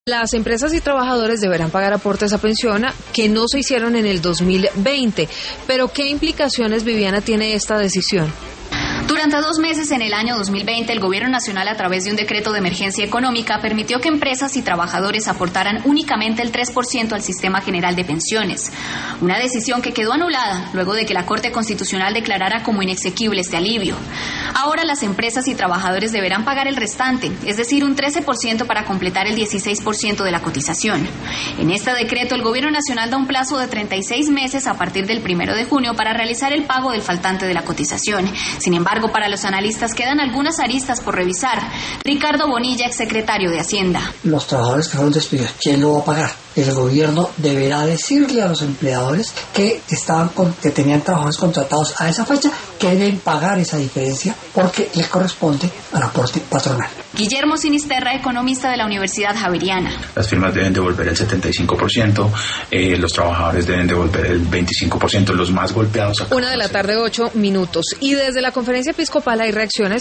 Las empresas y trabajadores deberán pagar aportes a pensión que no se hicieron en el 2020. Pero, ¿qué implicaciones, Viviana, tiene esta decisión? Durante 2 meses en el año 2020, el Gobierno Nacional, a través de un decreto de emergencia económica, permitió que empresas y trabajadores aportaran únicamente el 3% al Sistema General de Pensiones. Una decisión que quedó anulada luego de que la Corte Constitucional declarara como inexequible este alivio. Ahora las empresas y trabajadores deberán pagar el restante, es decir, un 13% para completar el 16% de la cotización. En este decreto, el Gobierno Nacional da un plazo de 36 meses a partir del 1 de junio para realizar el pago del faltante de la cotización. Sin embargo, para los analistas quedan algunas aristas por revisar. Ricardo Bonilla, exsecretario de Hacienda. Los trabajadores que fueron despedidos, ¿quién lo va a pagar? El gobierno deberá decirle a los empleadores que tenían trabajadores contratados a esa fecha que deben pagar esa diferencia porque les corresponde al aporte patronal. Guillermo Sinisterra, economista de la Universidad Javeriana. Las firmas deben devolver el 75%, los trabajadores deben devolver el 25%, los más golpeados. 1:08 p.m. Y desde la Conferencia Episcopal hay reacciones